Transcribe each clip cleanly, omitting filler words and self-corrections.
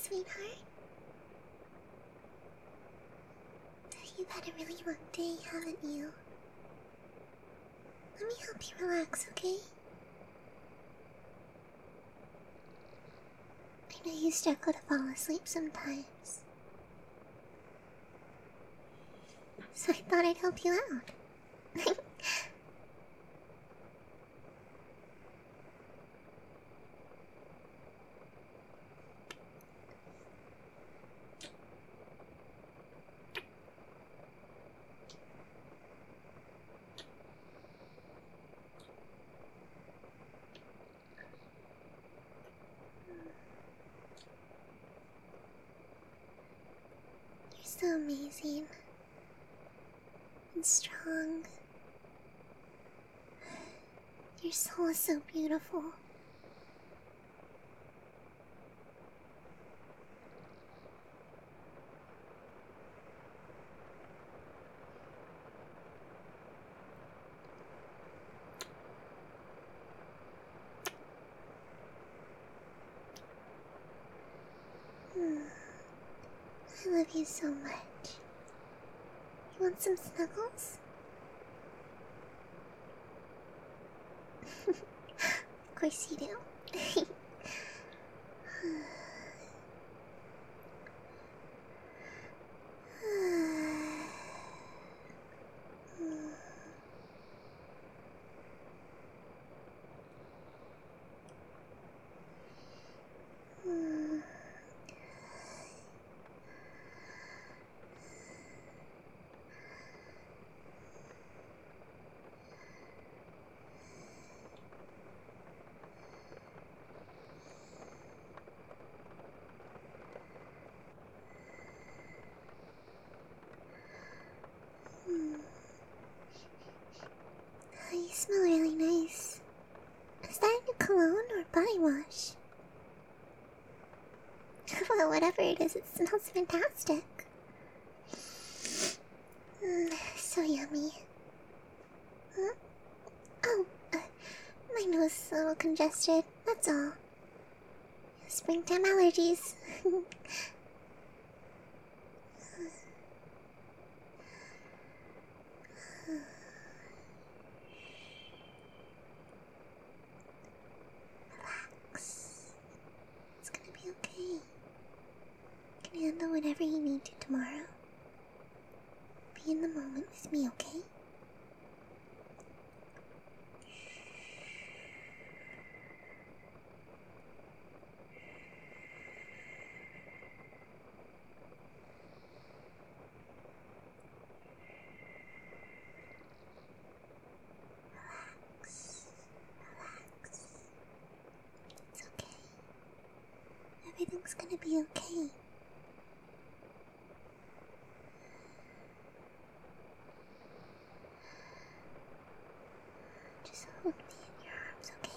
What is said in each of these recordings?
sweetheart? You've had a really long day, haven't you? Let me help you relax, okay? I know you struggle to fall asleep sometimes. So I thought I'd help you out. You're so amazing and strong. Your soul is so beautiful. I love you so much. You want some snuggles? Of course you do. You smell really nice. Is that your cologne or body wash? Well, whatever it is, it smells fantastic. So yummy. Huh? Oh, my nose is a little congested, that's all. Springtime allergies. Relax. It's gonna be okay. You can handle whatever you need to tomorrow. Be in the moment with me, okay? Relax. Relax. It's okay. Everything's gonna be okay. Just hold me in your arms, okay?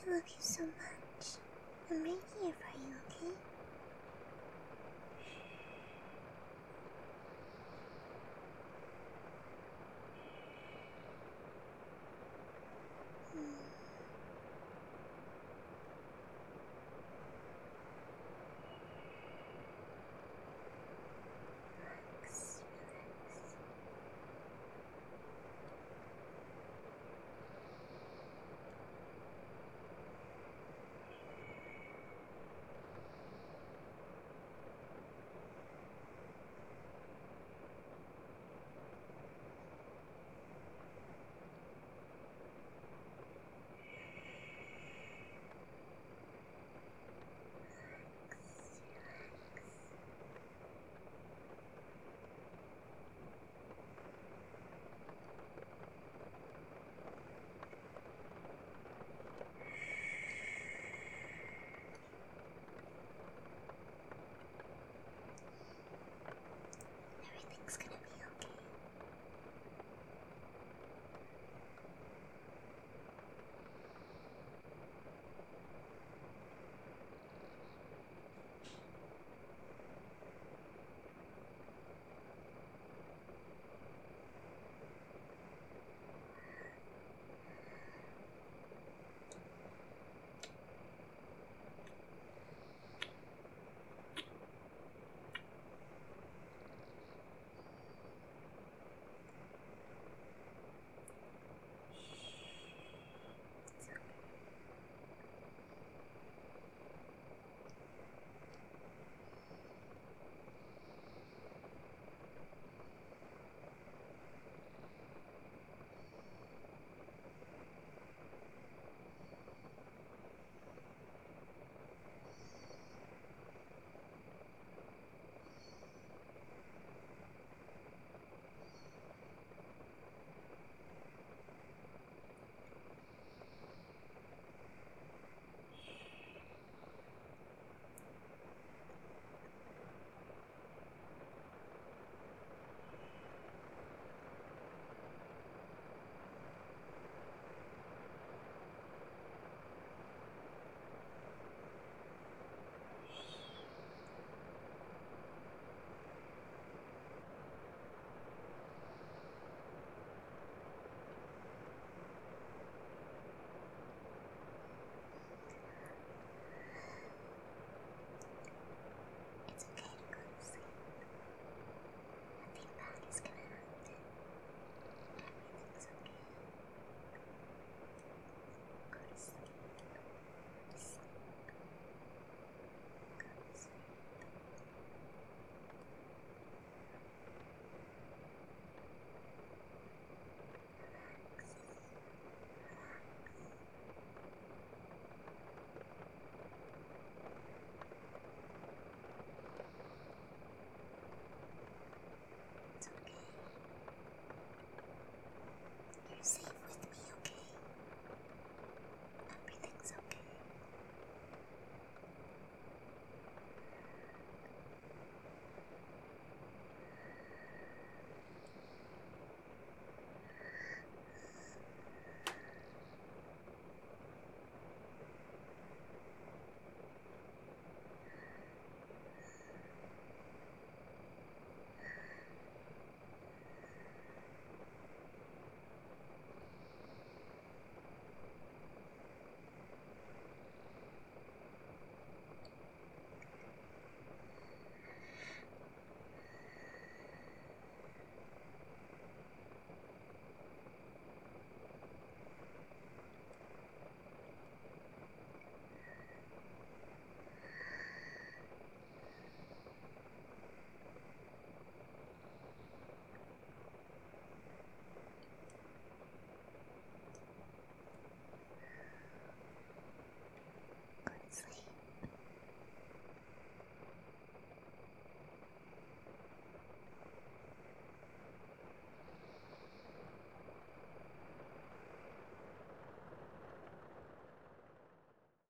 I love you so much. I'm right here for you, okay?